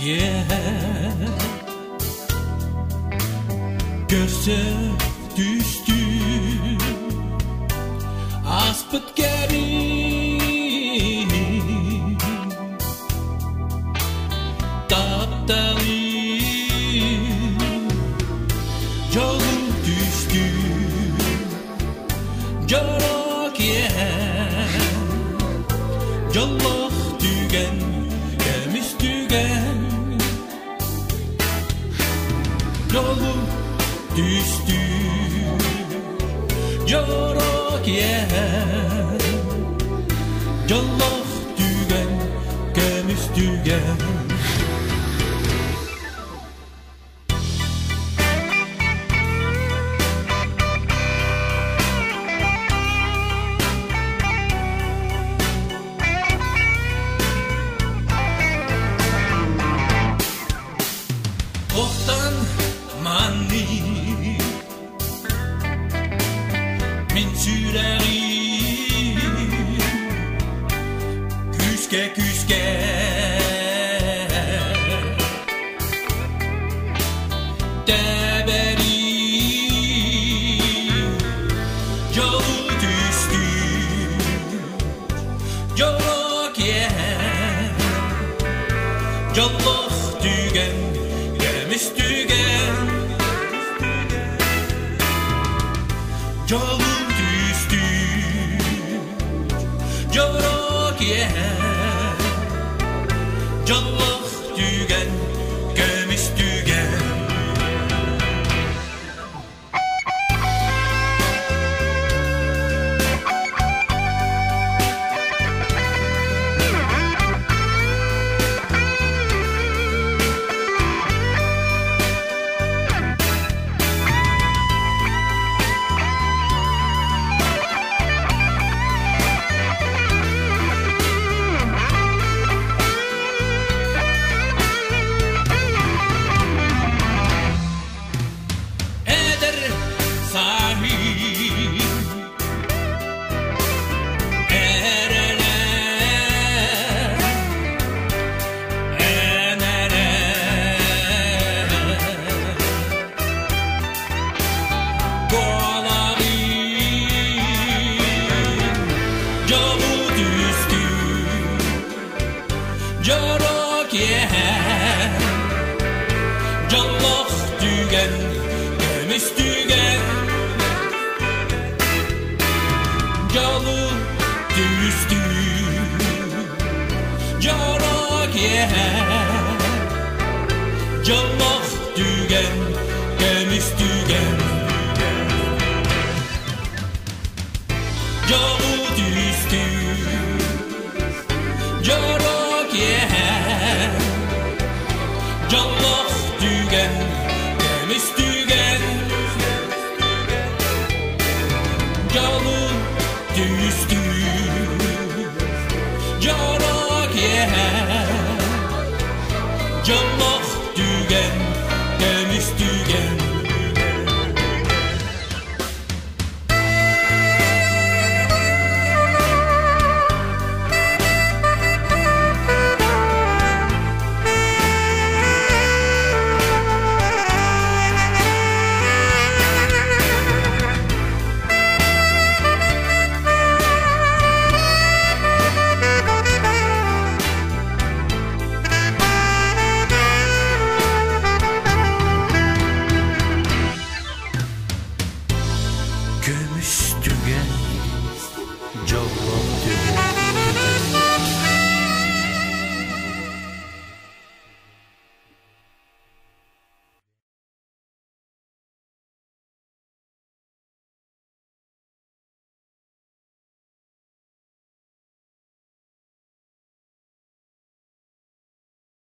yer görse düştü aspıt geri taptali yolu düştü Jorok yer yolloq tügen gelmiş tügen yolu düştü Jorok yer yolloq tügen gelmiş tügen Oktan mani min süreri küske küske deberi yolu düştü Jorok yer yolloq tügen Tügen yolu düştü Jorok yer yolloq tügen gelmiş tügen Jorok yer yolloq tügen gelmiş tügen yolu düştü Jorok yer yolloq tügen gelmiş tügen yolu düştü Jorok yer yolloq tügen gelmiş tügen yolu düştü Jorok yer yolloq